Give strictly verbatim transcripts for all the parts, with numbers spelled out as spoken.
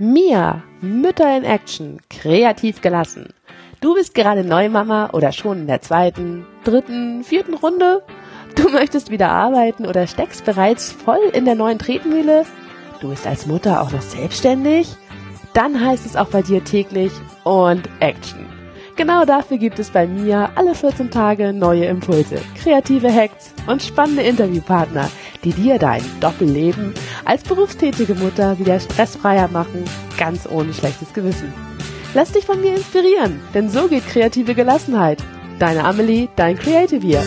Mia, Mütter in Action, kreativ gelassen. Du bist gerade Neumama oder schon in der zweiten, dritten, vierten Runde? Du möchtest wieder arbeiten oder steckst bereits voll in der neuen Tretmühle? Du bist als Mutter auch noch selbstständig? Dann heißt es auch bei dir täglich und Action. Genau dafür gibt es bei Mia alle vierzehn Tage neue Impulse, kreative Hacks und spannende Interviewpartner, die dir dein Doppelleben als berufstätige Mutter wieder stressfreier machen, ganz ohne schlechtes Gewissen. Lass dich von mir inspirieren, denn so geht kreative Gelassenheit. Deine Amelie, dein Creative Year.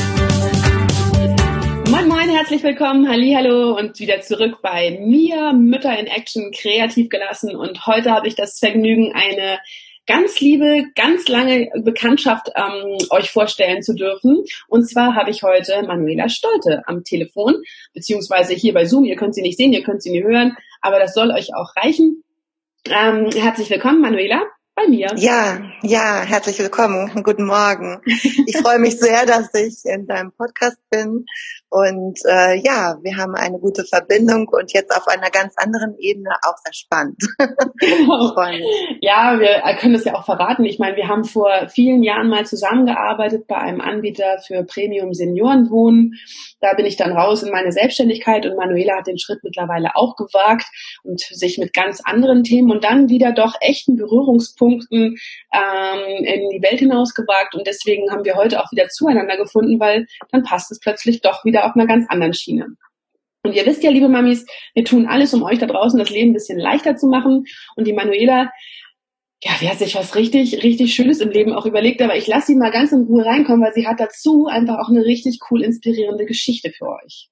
Moin Moin, herzlich willkommen, hallihallo und wieder zurück bei Mia, Mütter in Action, kreativ gelassen. Und heute habe ich das Vergnügen, eine ganz liebe, ganz lange Bekanntschaft ähm, euch vorstellen zu dürfen. Und zwar habe ich heute Manuela Stolte am Telefon, beziehungsweise hier bei Zoom. Ihr könnt sie nicht sehen, ihr könnt sie nicht hören, aber das soll euch auch reichen. Ähm, herzlich willkommen, Manuela, bei mir. Ja, ja, herzlich willkommen. Guten Morgen. Ich freue mich sehr, dass ich in deinem Podcast bin. Und äh, ja, wir haben eine gute Verbindung und jetzt auf einer ganz anderen Ebene auch sehr spannend. Genau. Ich freue mich. Ja, wir können das ja auch verraten. Ich meine, wir haben vor vielen Jahren mal zusammengearbeitet bei einem Anbieter für Premium Seniorenwohnen. Da bin ich dann raus in meine Selbstständigkeit und Manuela hat den Schritt mittlerweile auch gewagt und sich mit ganz anderen Themen und dann wieder doch echten Berührungspunkten ähm, in die Welt hinaus gewagt. Und deswegen haben wir heute auch wieder zueinander gefunden, weil dann passt es plötzlich doch wieder auf einer ganz anderen Schiene. Und ihr wisst ja, liebe Mamis, wir tun alles, um euch da draußen das Leben ein bisschen leichter zu machen. Und die Manuela, ja, die hat sich was richtig, richtig Schönes im Leben auch überlegt. Aber ich lasse sie mal ganz in Ruhe reinkommen, weil sie hat dazu einfach auch eine richtig cool inspirierende Geschichte für euch.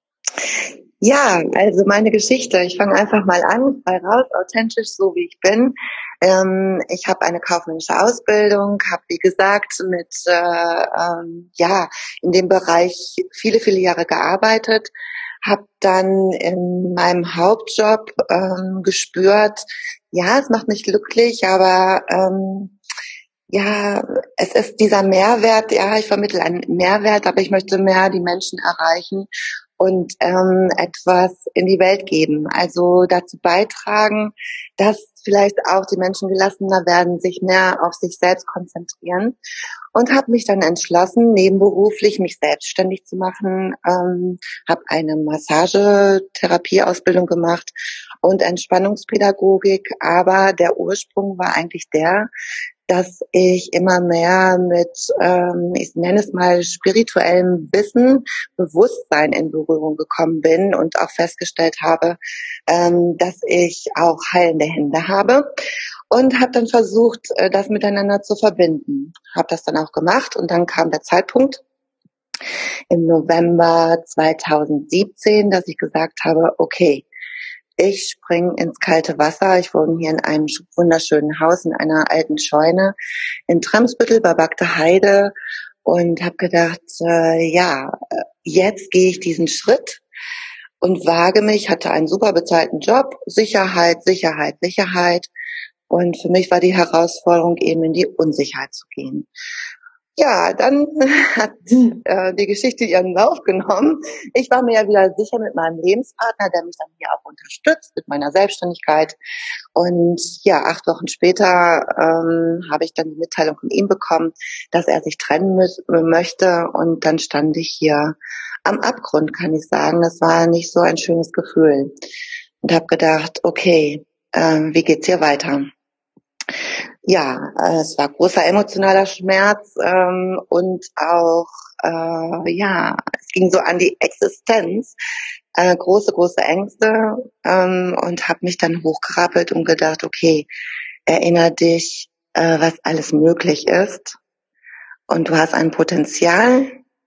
Ja, also meine Geschichte. Ich fange einfach mal an, frei raus, authentisch, so wie ich bin. Ähm, ich habe eine kaufmännische Ausbildung, habe wie gesagt mit äh, ähm, ja in dem Bereich viele, viele Jahre gearbeitet, habe dann in meinem Hauptjob ähm, gespürt, ja, es macht mich glücklich, aber ähm, ja, es ist dieser Mehrwert, ja, ich vermittle einen Mehrwert, aber ich möchte mehr die Menschen erreichen und ähm, etwas in die Welt geben. Also dazu beitragen, dass vielleicht auch die Menschen gelassener werden, sich mehr auf sich selbst konzentrieren. Und habe mich dann entschlossen, nebenberuflich mich selbstständig zu machen, ähm, habe eine Massagetherapieausbildung gemacht und Entspannungspädagogik, aber der Ursprung war eigentlich der, dass ich immer mehr mit, ähm, ich nenne es mal spirituellem Wissen, Bewusstsein in Berührung gekommen bin und auch festgestellt habe, ähm, dass ich auch heilende Hände habe und habe dann versucht, das miteinander zu verbinden. Habe das dann auch gemacht und dann kam der Zeitpunkt im November zweitausendsiebzehn, dass ich gesagt habe, okay, ich springe ins kalte Wasser. Ich wohne hier in einem wunderschönen Haus, in einer alten Scheune in Tremsbüttel bei Bagde Heide und habe gedacht, äh, ja, jetzt gehe ich diesen Schritt und wage mich, hatte einen super bezahlten Job, Sicherheit, Sicherheit, Sicherheit. Und für mich war die Herausforderung eben in die Unsicherheit zu gehen. Ja, dann hat äh, die Geschichte ihren Lauf genommen. Ich war mir ja wieder sicher mit meinem Lebenspartner, der mich dann hier auch unterstützt mit meiner Selbstständigkeit. Und ja, acht Wochen später ähm, habe ich dann die Mitteilung von ihm bekommen, dass er sich trennen mü- möchte. Und dann stand ich hier am Abgrund, kann ich sagen. Das war nicht so ein schönes Gefühl. Und habe gedacht, okay, äh, wie geht's hier weiter? Ja, es war großer emotionaler Schmerz ähm, und auch, äh, ja, es ging so an die Existenz, äh, große, große Ängste ähm, und habe mich dann hochgerappelt und gedacht, okay, erinnere dich, äh, was alles möglich ist und du hast ein Potenzial.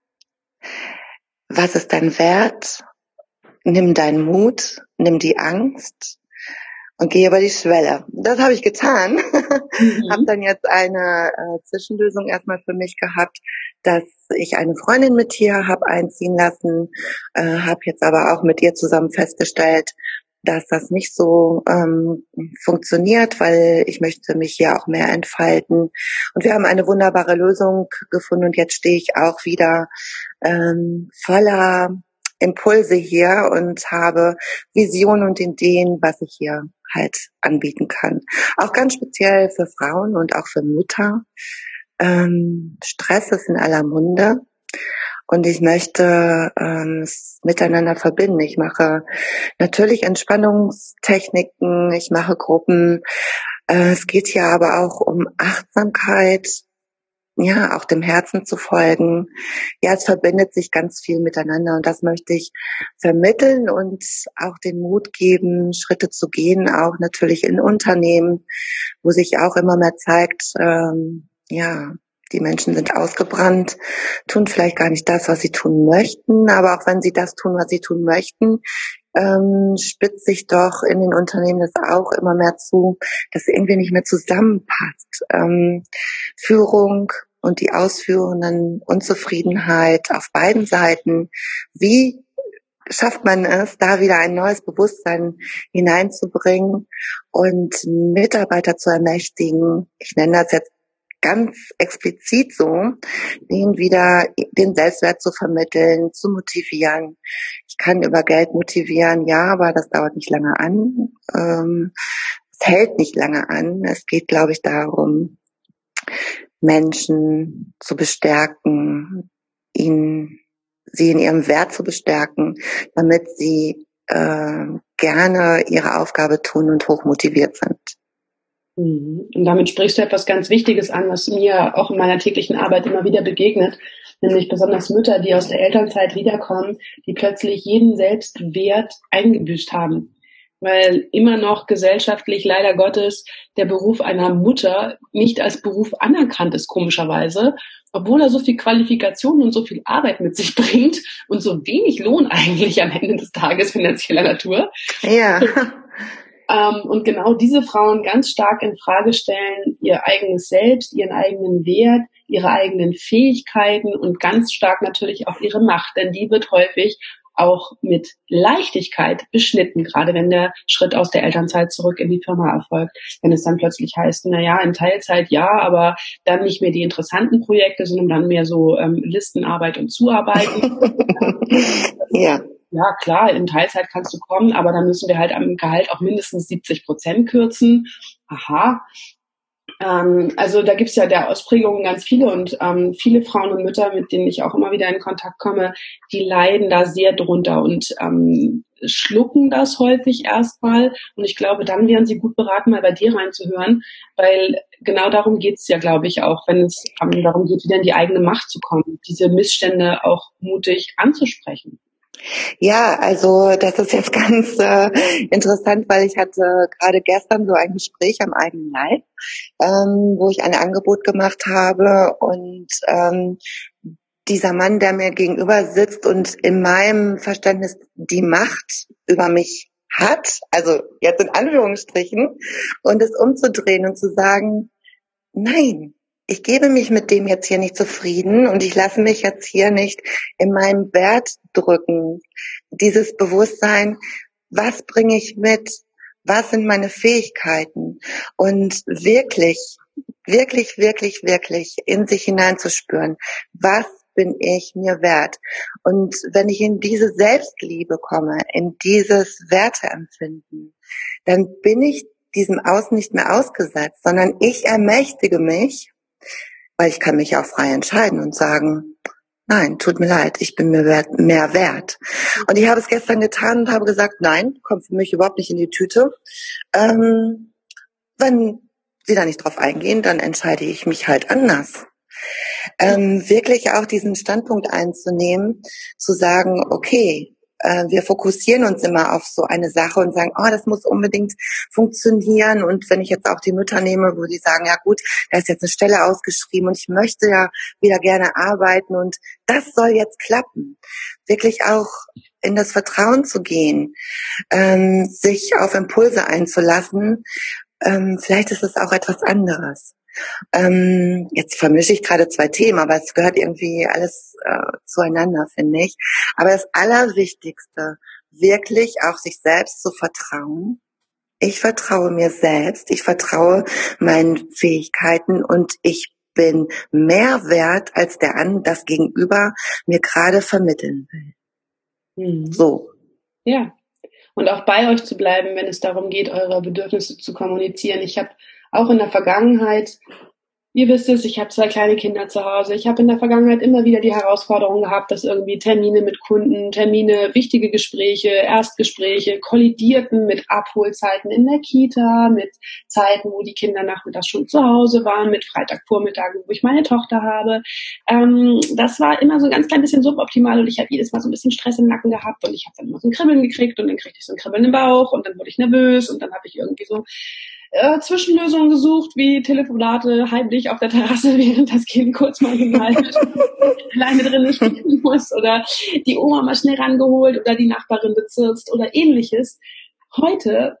Was ist dein Wert? Nimm deinen Mut, nimm die Angst und gehe über die Schwelle. Das habe ich getan. Mhm. Habe dann jetzt eine äh, Zwischenlösung erstmal für mich gehabt, dass ich eine Freundin mit hier habe einziehen lassen, äh, habe jetzt aber auch mit ihr zusammen festgestellt, dass das nicht so ähm, funktioniert, weil ich möchte mich hier auch mehr entfalten. Und wir haben eine wunderbare Lösung gefunden und jetzt stehe ich auch wieder ähm, voller Impulse hier und habe Visionen und Ideen, was ich hier halt anbieten kann. Auch ganz speziell für Frauen und auch für Mütter. Ähm, Stress ist in aller Munde. Und ich möchte ähm, es miteinander verbinden. Ich mache natürlich Entspannungstechniken, ich mache Gruppen. Äh, es geht hier aber auch um Achtsamkeit, ja, auch dem Herzen zu folgen. Ja, es verbindet sich ganz viel miteinander und das möchte ich vermitteln und auch den Mut geben, Schritte zu gehen, auch natürlich in Unternehmen, wo sich auch immer mehr zeigt, ähm, ja, die Menschen sind ausgebrannt, tun vielleicht gar nicht das, was sie tun möchten, aber auch wenn sie das tun, was sie tun möchten, ähm, spitzt sich doch in den Unternehmen das auch immer mehr zu, dass irgendwie nicht mehr zusammenpasst. Ähm, Führung und die ausführenden Unzufriedenheit auf beiden Seiten. Wie schafft man es, da wieder ein neues Bewusstsein hineinzubringen und Mitarbeiter zu ermächtigen? Ich nenne das jetzt ganz explizit so, denen wieder den Selbstwert zu vermitteln, zu motivieren. Ich kann über Geld motivieren, ja, aber das dauert nicht lange an. Ähm, es hält nicht lange an. Es geht, glaube ich, darum, Menschen zu bestärken, ihnen, sie in ihrem Wert zu bestärken, damit sie äh, gerne ihre Aufgabe tun und hochmotiviert sind. Und damit sprichst du etwas ganz Wichtiges an, was mir auch in meiner täglichen Arbeit immer wieder begegnet, nämlich besonders Mütter, die aus der Elternzeit wiederkommen, die plötzlich jeden Selbstwert eingebüßt haben. Weil immer noch gesellschaftlich leider Gottes der Beruf einer Mutter nicht als Beruf anerkannt ist, komischerweise, obwohl er so viel Qualifikation und so viel Arbeit mit sich bringt und so wenig Lohn eigentlich am Ende des Tages finanzieller Natur. Ja. Ähm, und genau diese Frauen ganz stark in Frage stellen, ihr eigenes Selbst, ihren eigenen Wert, ihre eigenen Fähigkeiten und ganz stark natürlich auch ihre Macht, denn die wird häufig auch mit Leichtigkeit beschnitten, gerade wenn der Schritt aus der Elternzeit zurück in die Firma erfolgt. Wenn es dann plötzlich heißt, na ja, in Teilzeit ja, aber dann nicht mehr die interessanten Projekte, sondern dann mehr so ähm, Listenarbeit und Zuarbeiten. Ja. Ja, klar, in Teilzeit kannst du kommen, aber dann müssen wir halt am Gehalt auch mindestens siebzig Prozent kürzen. Aha. Ähm, also da gibt's ja der Ausprägungen ganz viele und ähm, viele Frauen und Mütter, mit denen ich auch immer wieder in Kontakt komme, die leiden da sehr drunter und ähm, schlucken das häufig erstmal. Und ich glaube, dann wären sie gut beraten, mal bei dir reinzuhören, weil genau darum geht's ja, glaube ich, auch, wenn es ähm, darum geht, wieder in die eigene Macht zu kommen, diese Missstände auch mutig anzusprechen. Ja, also das ist jetzt ganz äh, interessant, weil ich hatte gerade gestern so ein Gespräch am eigenen Leib, ähm, wo ich ein Angebot gemacht habe und ähm, dieser Mann, der mir gegenüber sitzt und in meinem Verständnis die Macht über mich hat, also jetzt in Anführungsstrichen, und es umzudrehen und zu sagen, nein, ich gebe mich mit dem jetzt hier nicht zufrieden und ich lasse mich jetzt hier nicht in meinem Wert drücken. Dieses Bewusstsein, was bringe ich mit? Was sind meine Fähigkeiten? Und wirklich, wirklich, wirklich, wirklich in sich hineinzuspüren, was bin ich mir wert? Und wenn ich in diese Selbstliebe komme, in dieses Werteempfinden, dann bin ich diesem Außen nicht mehr ausgesetzt, sondern ich ermächtige mich, weil ich kann mich auch frei entscheiden und sagen, nein, tut mir leid, ich bin mir wert, mehr wert. Und ich habe es gestern getan und habe gesagt, nein, kommt für mich überhaupt nicht in die Tüte. Ähm, wenn Sie da nicht drauf eingehen, dann entscheide ich mich halt anders. Ähm, wirklich auch diesen Standpunkt einzunehmen, zu sagen, okay, äh, wir fokussieren uns immer auf so eine Sache und sagen, oh, das muss unbedingt funktionieren. Und wenn ich jetzt auch die Mütter nehme, wo die sagen, ja gut, da ist jetzt eine Stelle ausgeschrieben und ich möchte ja wieder gerne arbeiten und das soll jetzt klappen. Wirklich auch in das Vertrauen zu gehen, ähm, sich auf Impulse einzulassen. Ähm, vielleicht ist es auch etwas anderes. Ähm, jetzt vermische ich gerade zwei Themen, aber es gehört irgendwie alles äh, zueinander, finde ich. Aber das Allerwichtigste, wirklich auch sich selbst zu vertrauen. Ich vertraue mir selbst, ich vertraue meinen Fähigkeiten und ich bin mehr wert, als der an das Gegenüber mir gerade vermitteln will. Mhm. So. Ja. und auch bei euch zu bleiben, wenn es darum geht, eure Bedürfnisse zu kommunizieren. Ich habe auch in der Vergangenheit, ihr wisst es, ich habe zwei kleine Kinder zu Hause. Ich habe in der Vergangenheit immer wieder die Herausforderung gehabt, dass irgendwie Termine mit Kunden, Termine, wichtige Gespräche, Erstgespräche kollidierten mit Abholzeiten in der Kita, mit Zeiten, wo die Kinder nachmittags schon zu Hause waren, mit Freitagvormittagen, wo ich meine Tochter habe. Ähm, das war immer so ein ganz klein bisschen suboptimal und ich habe jedes Mal so ein bisschen Stress im Nacken gehabt und ich habe dann immer so ein Kribbeln gekriegt und dann kriegte ich so ein Kribbeln im Bauch und dann wurde ich nervös und dann habe ich irgendwie so Äh, Zwischenlösungen gesucht, wie Telefonate heimlich auf der Terrasse, während das Kind kurz mal alleine drinnen spielen muss oder die Oma mal schnell rangeholt oder die Nachbarin bezirzt oder ähnliches. Heute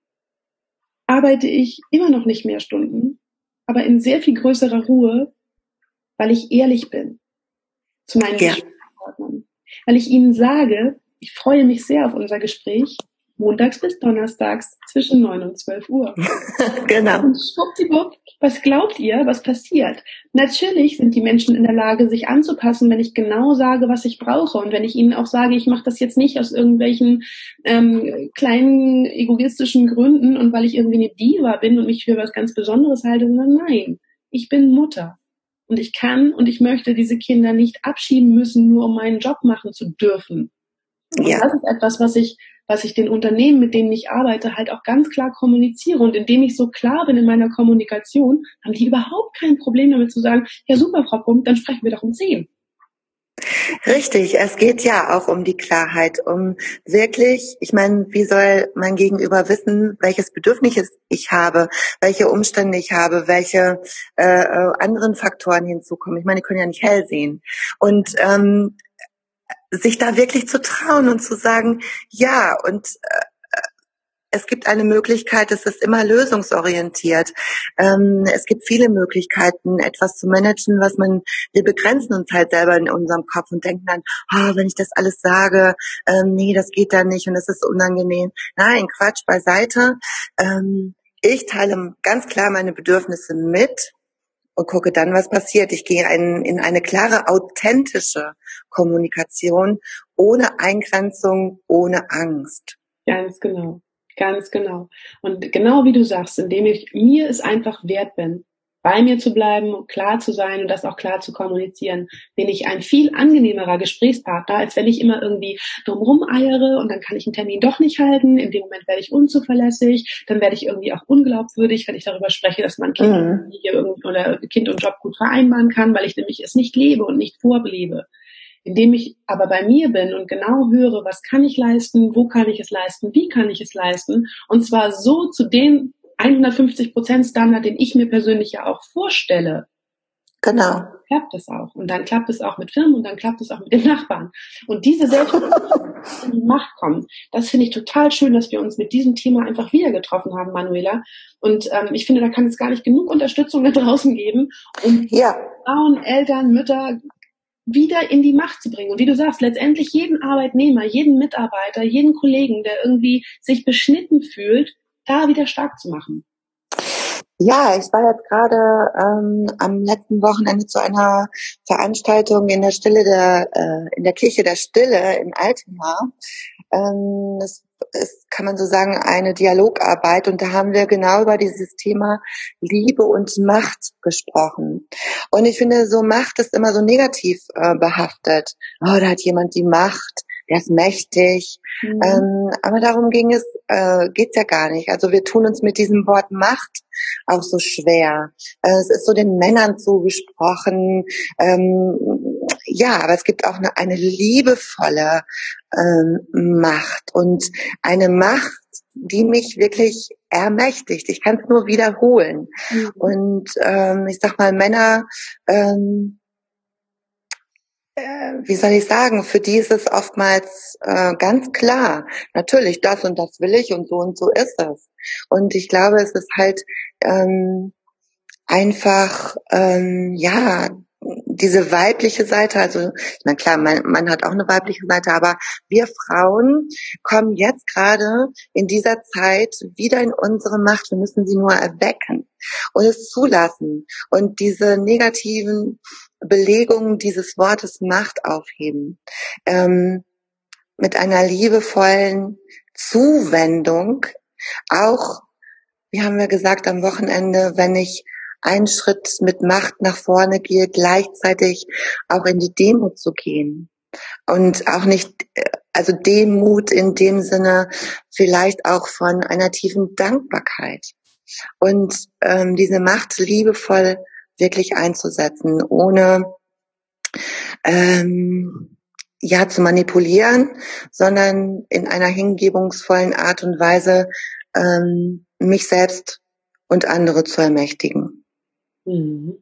arbeite ich immer noch nicht mehr Stunden, aber in sehr viel größerer Ruhe, weil ich ehrlich bin zu meinen Ja. Gesprächspartnern. Weil ich ihnen sage, ich freue mich sehr auf unser Gespräch, montags bis donnerstags zwischen neun und zwölf Uhr. Genau. Und schwuppdiwupp, was glaubt ihr, was passiert? Natürlich sind die Menschen in der Lage, sich anzupassen, wenn ich genau sage, was ich brauche. Und wenn ich ihnen auch sage, ich mache das jetzt nicht aus irgendwelchen ähm, kleinen egoistischen Gründen und weil ich irgendwie eine Diva bin und mich für was ganz Besonderes halte, sondern nein, ich bin Mutter. Und ich kann und ich möchte diese Kinder nicht abschieben müssen, nur um meinen Job machen zu dürfen. Und Ja. das ist etwas, was ich was ich den Unternehmen, mit denen ich arbeite, halt auch ganz klar kommuniziere. Und indem ich so klar bin in meiner Kommunikation, haben die überhaupt kein Problem damit zu sagen, ja super, Frau Pump, dann sprechen wir doch um zehn. Richtig, es geht ja auch um die Klarheit, um wirklich, ich meine, wie soll mein Gegenüber wissen, welches Bedürfnis ich habe, welche Umstände ich habe, welche äh, äh, anderen Faktoren hinzukommen. Ich meine, die können ja nicht hell sehen. Und ähm, sich da wirklich zu trauen und zu sagen, ja, und äh, es gibt eine Möglichkeit, es ist immer lösungsorientiert. Ähm, es gibt viele Möglichkeiten, etwas zu managen, was man, wir begrenzen uns halt selber in unserem Kopf und denken dann, oh, wenn ich das alles sage, ähm, nee, das geht dann nicht und das ist unangenehm. Nein, Quatsch beiseite. Ähm, ich teile ganz klar meine Bedürfnisse mit und gucke dann, was passiert. Ich gehe ein, in eine klare, authentische Kommunikation, ohne Eingrenzung, ohne Angst. Ganz genau, ganz genau. Und genau wie du sagst, indem ich mir es einfach wert bin, bei mir zu bleiben, klar zu sein und das auch klar zu kommunizieren, bin ich ein viel angenehmerer Gesprächspartner, als wenn ich immer irgendwie drumherum eiere und dann kann ich einen Termin doch nicht halten. In dem Moment werde ich unzuverlässig, dann werde ich irgendwie auch unglaubwürdig, wenn ich darüber spreche, dass man Kind, Mhm. oder Kind und Job gut vereinbaren kann, weil ich nämlich es nicht lebe und nicht vorlebe. Indem ich aber bei mir bin und genau höre, was kann ich leisten, wo kann ich es leisten, wie kann ich es leisten, und zwar so zu dem hundertfünfzig Prozent Standard, den ich mir persönlich ja auch vorstelle. Genau. Klappt es auch. Und dann klappt es auch mit Firmen und dann klappt es auch mit den Nachbarn. Und diese Selbstverständlichkeit, die in die Macht kommt, das finde ich total schön, dass wir uns mit diesem Thema einfach wieder getroffen haben, Manuela. Und ähm, ich finde, da kann es gar nicht genug Unterstützung da draußen geben, um Ja. Frauen, Eltern, Mütter wieder in die Macht zu bringen. Und wie du sagst, letztendlich jeden Arbeitnehmer, jeden Mitarbeiter, jeden Kollegen, der irgendwie sich beschnitten fühlt, da wieder stark zu machen. Ja, ich war jetzt gerade ähm, am letzten Wochenende zu einer Veranstaltung in der Stille der äh, in der Kirche der Stille in Altena. Ähm, das ist, kann man so sagen, eine Dialogarbeit, und da haben wir genau über dieses Thema Liebe und Macht gesprochen. Und ich finde, so Macht ist immer so negativ äh, behaftet. Oh, da hat jemand die Macht, der ist mächtig. Mhm. Ähm, aber darum ging es, äh, geht's ja gar nicht. Also wir tun uns mit diesem Wort Macht auch so schwer. Äh, es ist so den Männern zugesprochen. Ähm, ja, aber es gibt auch eine, eine liebevolle ähm, Macht und eine Macht, die mich wirklich ermächtigt. Ich kann es nur wiederholen. Mhm. Und ähm, ich sag mal, Männer, ähm, äh, wie soll ich sagen, für die ist es oftmals äh, ganz klar, natürlich, das und das will ich und so und so ist es. Und ich glaube, es ist halt ähm, einfach, ähm, ja, diese weibliche Seite, also, na klar, mein Mann hat auch eine weibliche Seite, aber wir Frauen kommen jetzt gerade in dieser Zeit wieder in unsere Macht. Wir müssen sie nur erwecken und es zulassen und diese negativen Belegungen dieses Wortes Macht aufheben. Ähm, mit einer liebevollen Zuwendung, auch, wie haben wir gesagt, am Wochenende, wenn ich einen Schritt mit Macht nach vorne gehe, gleichzeitig auch in die Demut zu gehen. Und auch nicht, also Demut in dem Sinne vielleicht auch von einer tiefen Dankbarkeit. Und ähm, diese Macht liebevoll wirklich einzusetzen, ohne ähm, ja zu manipulieren, sondern in einer hingebungsvollen Art und Weise ähm, mich selbst und andere zu ermächtigen. Mhm.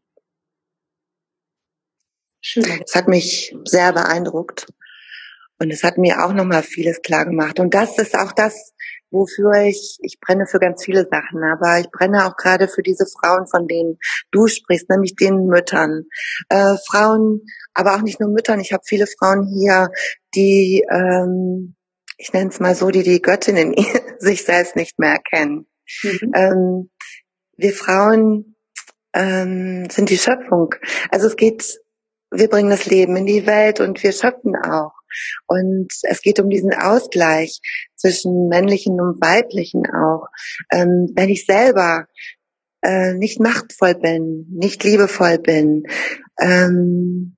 Schön. Es hat mich sehr beeindruckt und es hat mir auch nochmal vieles klar gemacht. Und das ist auch das, wofür ich, ich brenne für ganz viele Sachen, aber ich brenne auch gerade für diese Frauen, von denen du sprichst, nämlich den Müttern. Äh, Frauen, aber auch nicht nur Müttern. Ich habe viele Frauen hier, die, ähm, ich nenne es mal so, die die Göttin in sich selbst nicht mehr erkennen. Mhm. Ähm, wir Frauen ähm, sind die Schöpfung. Also es geht, wir bringen das Leben in die Welt und wir schöpfen auch. Und es geht um diesen Ausgleich zwischen männlichen und weiblichen auch. Ähm, wenn ich selber äh, nicht machtvoll bin, nicht liebevoll bin ähm,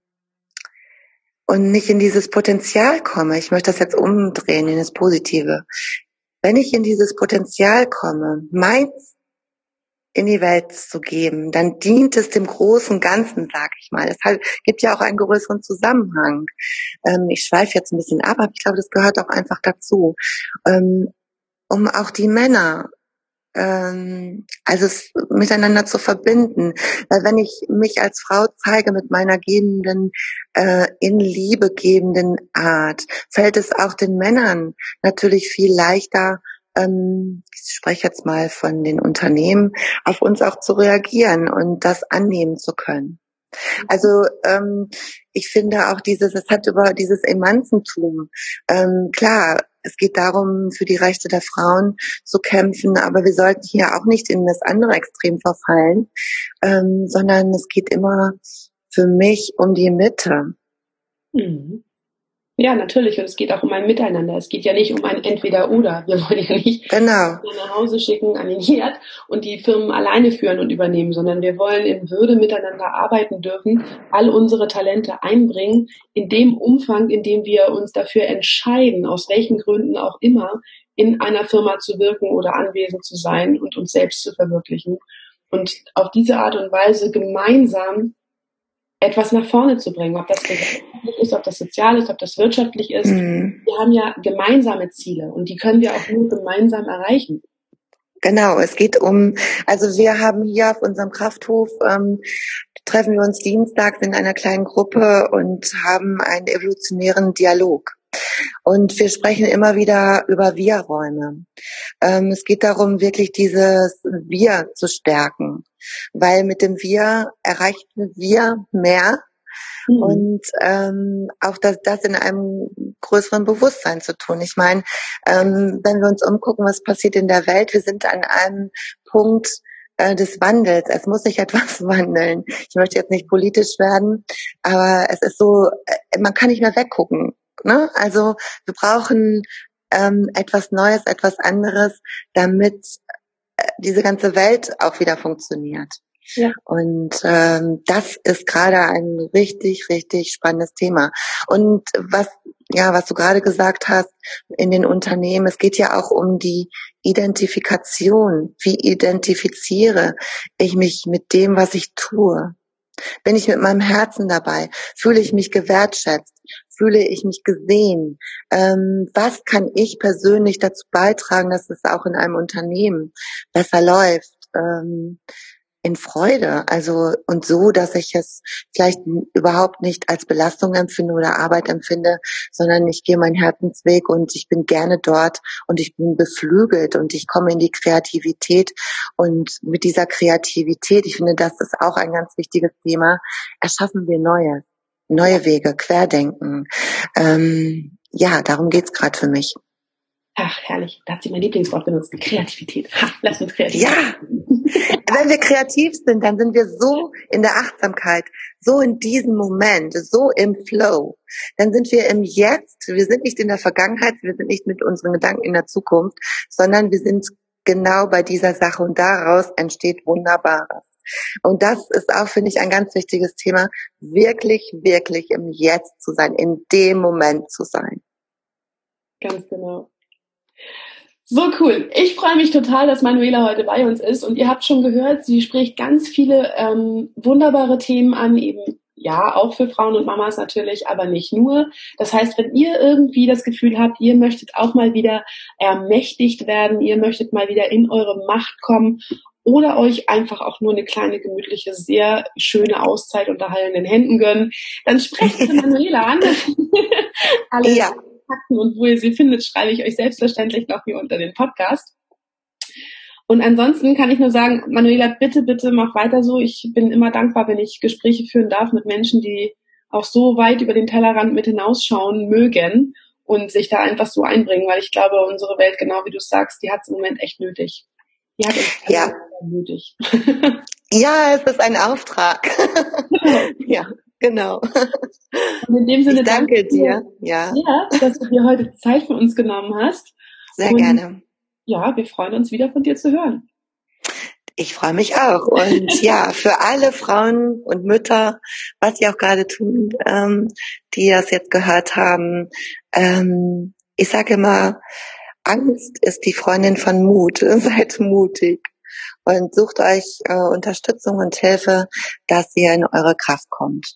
und nicht in dieses Potenzial komme, ich möchte das jetzt umdrehen in das Positive. Wenn ich in dieses Potenzial komme, meins in die Welt zu geben, dann dient es dem großen Ganzen, sag ich mal. Es halt, gibt ja auch einen größeren Zusammenhang. Ähm, ich schweife jetzt ein bisschen ab, aber ich glaube, das gehört auch einfach dazu. Ähm, um auch die Männer, ähm, also es miteinander zu verbinden. Weil wenn ich mich als Frau zeige mit meiner gebenden, äh, in Liebe gebenden Art, fällt es auch den Männern natürlich viel leichter, ähm, ich spreche jetzt mal von den Unternehmen, auf uns auch zu reagieren und das annehmen zu können. Also ähm, ich finde auch dieses, es hat über dieses Emanzentum, ähm, klar, es geht darum, für die Rechte der Frauen zu kämpfen, aber wir sollten hier auch nicht in das andere Extrem verfallen, ähm, sondern es geht immer für mich um die Mitte. Mhm. Ja, natürlich. Und es geht auch um ein Miteinander. Es geht ja nicht um ein Entweder-Oder. Wir wollen ja nicht genau. nach Hause schicken an den Herd und die Firmen alleine führen und übernehmen, sondern wir wollen in Würde miteinander arbeiten dürfen, all unsere Talente einbringen, in dem Umfang, in dem wir uns dafür entscheiden, aus welchen Gründen auch immer, in einer Firma zu wirken oder anwesend zu sein und uns selbst zu verwirklichen. Und auf diese Art und Weise gemeinsam etwas nach vorne zu bringen, ob das gesellschaftlich ist, ob das sozial ist, ob das wirtschaftlich ist. Mhm. Wir haben ja gemeinsame Ziele und die können wir auch nur gemeinsam erreichen. Genau, es geht um, also wir haben hier auf unserem Krafthof, ähm, treffen wir uns dienstags in einer kleinen Gruppe und haben einen evolutionären Dialog. Und wir sprechen immer wieder über Wir-Räume. Ähm, es geht darum, wirklich dieses Wir zu stärken, weil mit dem Wir erreicht Wir mehr. Mhm. Und ähm, auch das, das in einem größeren Bewusstsein zu tun. Ich meine, ähm, wenn wir uns umgucken, was passiert in der Welt, wir sind an einem Punkt äh, des Wandels. Es muss sich etwas wandeln. Ich möchte jetzt nicht politisch werden, aber es ist so, äh, man kann nicht mehr weggucken. Ne? Also wir brauchen ähm, etwas Neues, etwas anderes, damit äh, diese ganze Welt auch wieder funktioniert. Ja. Und ähm, das ist gerade ein richtig, richtig spannendes Thema. Und was, ja, was du gerade gesagt hast in den Unternehmen, es geht ja auch um die Identifikation. Wie identifiziere ich mich mit dem, was ich tue? Bin ich mit meinem Herzen dabei? Fühle ich mich gewertschätzt? Fühle ich mich gesehen? Ähm, was kann ich persönlich dazu beitragen, dass es auch in einem Unternehmen besser läuft? Ähm, in Freude, also und so, dass ich es vielleicht überhaupt nicht als Belastung empfinde oder Arbeit empfinde, sondern ich gehe meinen Herzensweg und ich bin gerne dort und ich bin beflügelt und ich komme in die Kreativität und mit dieser Kreativität, ich finde, das ist auch ein ganz wichtiges Thema, erschaffen wir neue, neue Wege, Querdenken. Ähm, ja, darum geht's gerade für mich. Ach, herrlich. Da hat sie mein Lieblingswort benutzt, Kreativität. Ha, lass uns kreativ Ja. Wenn wir kreativ sind, dann sind wir so in der Achtsamkeit, so in diesem Moment, so im Flow. Dann sind wir im Jetzt. Wir sind nicht in der Vergangenheit, wir sind nicht mit unseren Gedanken in der Zukunft, sondern wir sind genau bei dieser Sache und daraus entsteht Wunderbares. Und das ist auch, finde ich, ein ganz wichtiges Thema, wirklich, wirklich im Jetzt zu sein, in dem Moment zu sein. Ganz genau. So cool. Ich freue mich total, dass Manuela heute bei uns ist. Und ihr habt schon gehört, sie spricht ganz viele ähm, wunderbare Themen an, eben ja, auch für Frauen und Mamas natürlich, aber nicht nur. Das heißt, wenn ihr irgendwie das Gefühl habt, ihr möchtet auch mal wieder ermächtigt werden, ihr möchtet mal wieder in eure Macht kommen oder euch einfach auch nur eine kleine, gemütliche, sehr schöne Auszeit unter heilenden Händen gönnen, dann sprecht mit Manuela an. Alle ja. Fakten und wo ihr sie findet, schreibe ich euch selbstverständlich noch hier unter den Podcast. Und ansonsten kann ich nur sagen, Manuela, bitte, bitte mach weiter so. Ich bin immer dankbar, wenn ich Gespräche führen darf mit Menschen, die auch so weit über den Tellerrand mit hinausschauen mögen und sich da einfach so einbringen, weil ich glaube, unsere Welt, genau wie du sagst, die hat es im Moment echt nötig. Die hat es ja. nötig. Ja, es ist ein Auftrag. Ja, genau. Und in dem Sinne, ich danke danke dir, ja. ja, dass du dir heute Zeit für uns genommen hast. Sehr und gerne. Ja, wir freuen uns wieder von dir zu hören. Ich freue mich auch. Und ja, für alle Frauen und Mütter, was sie auch gerade tun, ähm, die das jetzt gehört haben, ähm, ich sage immer, Angst ist die Freundin von Mut. Seid mutig und sucht euch äh, Unterstützung und Hilfe, dass ihr in eure Kraft kommt.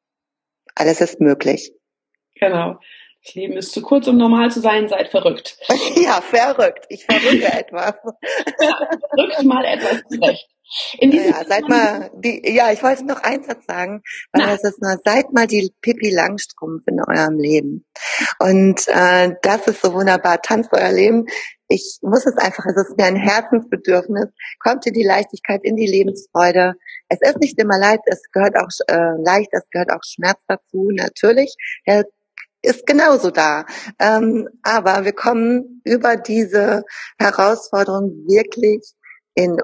Alles ist möglich. Genau. Das Leben ist zu kurz, um normal zu sein. Seid verrückt. Ja, verrückt. Ich verrücke etwas. Ja, verrückt mal etwas zurecht. In diesem ja, seid mal die, ja, ich wollte noch einen Satz sagen, weil Na. das ist nur, seid mal die Pippi Langstrumpf in eurem Leben. Und äh, das ist so wunderbar. Tanzt euer Leben. Ich muss es einfach, es ist mir ein Herzensbedürfnis. Kommt in die Leichtigkeit, in die Lebensfreude. Es ist nicht immer leid, es gehört auch äh, leicht, es gehört auch Schmerz dazu, natürlich. Der ist genauso da. Ähm, aber wir kommen über diese Herausforderung wirklich in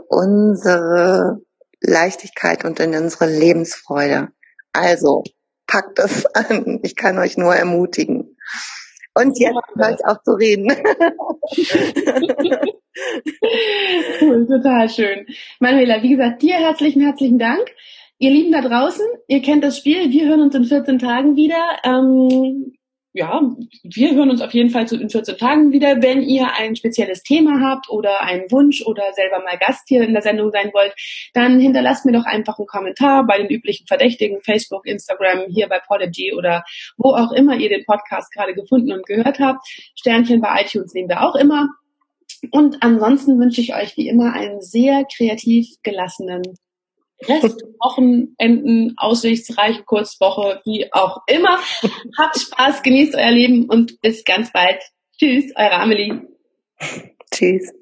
unsere Leichtigkeit und in unsere Lebensfreude. Also, packt es an. Ich kann euch nur ermutigen. Und jetzt höre ich auf zu reden. Cool, total schön. Manuela, wie gesagt, dir herzlichen, herzlichen Dank. Ihr Lieben da draußen, ihr kennt das Spiel. Wir hören uns in vierzehn Tagen wieder. Ähm, ja, wir hören uns auf jeden Fall in vierzehn Tagen wieder. Wenn ihr ein spezielles Thema habt oder einen Wunsch oder selber mal Gast hier in der Sendung sein wollt, dann hinterlasst mir doch einfach einen Kommentar bei den üblichen Verdächtigen, Facebook, Instagram, hier bei Podigy oder wo auch immer ihr den Podcast gerade gefunden und gehört habt. Sternchen bei iTunes nehmen wir auch immer. Und ansonsten wünsche ich euch wie immer einen sehr kreativ gelassenen Rest, Wochenenden, aussichtsreiche Kurzwoche, wie auch immer. Habt Spaß, genießt euer Leben und bis ganz bald. Tschüss, eure Amelie. Tschüss.